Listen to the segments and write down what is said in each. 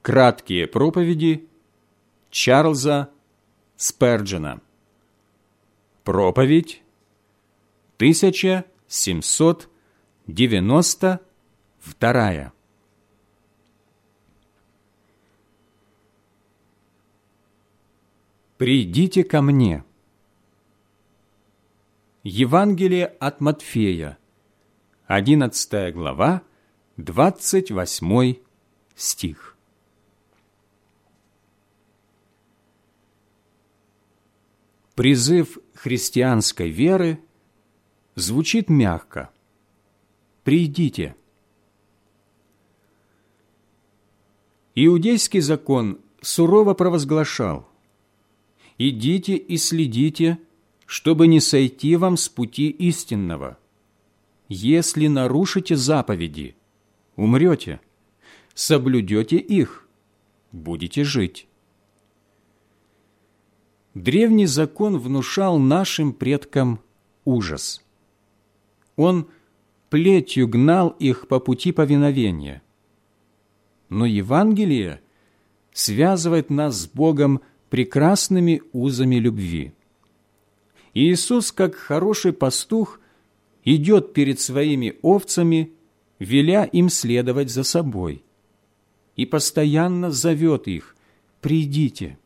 Краткие проповеди Чарльза Сперджена. Проповедь 1792. «Придите ко мне». Евангелие от Матфея, 11 глава, 28 стих. Призыв христианской веры звучит мягко: «Придите». Иудейский закон сурово провозглашал: «Идите и следите, чтобы не сойти вам с пути истинного. Если нарушите заповеди, умрете, соблюдете их, будете жить». Древний закон внушал нашим предкам ужас. Он плетью гнал их по пути повиновения. Но Евангелие связывает нас с Богом прекрасными узами любви. Иисус, как хороший пастух, идет перед своими овцами, веля им следовать за собой, и постоянно зовет их: «Придите».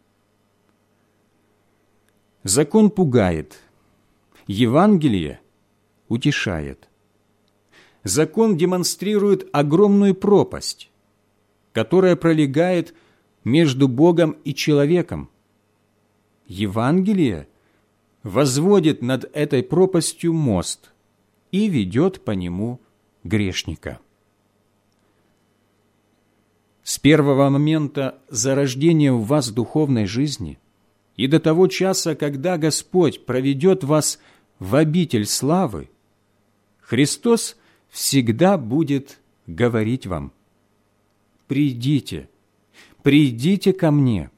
Закон пугает, Евангелие утешает. Закон демонстрирует огромную пропасть, которая пролегает между Богом и человеком. Евангелие возводит над этой пропастью мост и ведет по нему грешника. С первого момента зарождения в вас духовной жизни и до того часа, когда Господь проведет вас в обитель славы, Христос всегда будет говорить вам: «Придите, придите ко мне».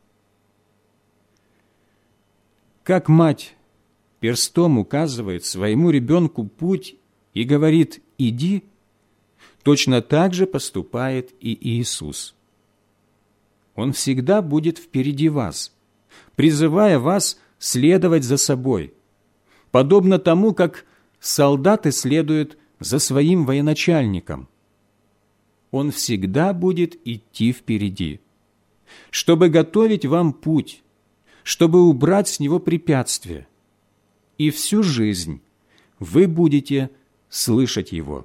Как мать перстом указывает своему ребенку путь и говорит: «Иди», точно так же поступает и Иисус. Он всегда будет впереди вас, призывая вас следовать за собой, подобно тому, как солдаты следуют за своим военачальником. Он всегда будет идти впереди, чтобы готовить вам путь, чтобы убрать с него препятствия, и всю жизнь вы будете слышать Его.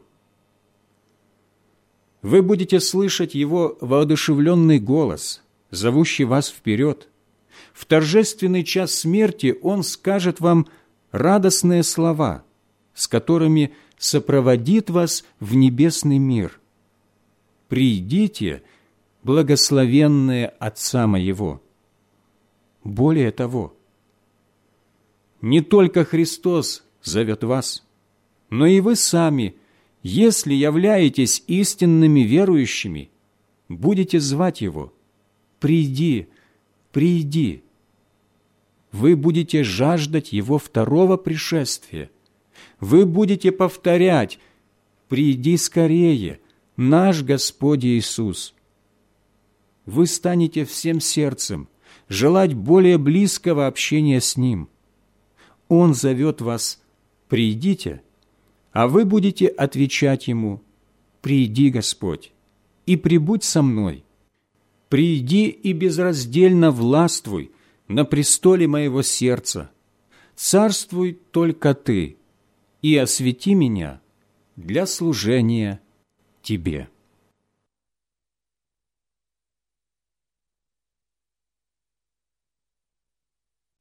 Вы будете слышать Его воодушевленный голос, зовущий вас вперед. В торжественный час смерти Он скажет вам радостные слова, с которыми сопроводит вас в небесный мир. «Придите, благословенные Отца Моего». Более того, не только Христос зовет вас, но и вы сами, если являетесь истинными верующими, будете звать Его: «Приди, приди». Вы будете жаждать Его второго пришествия. Вы будете повторять: «Приди скорее, наш Господь Иисус». Вы станете всем сердцем желать более близкого общения с Ним. Он зовет вас: «Придите», а вы будете отвечать Ему: «Приди, Господь, и пребудь со мной. Приди и безраздельно властвуй на престоле моего сердца. Царствуй только Ты, и освети меня для служения Тебе».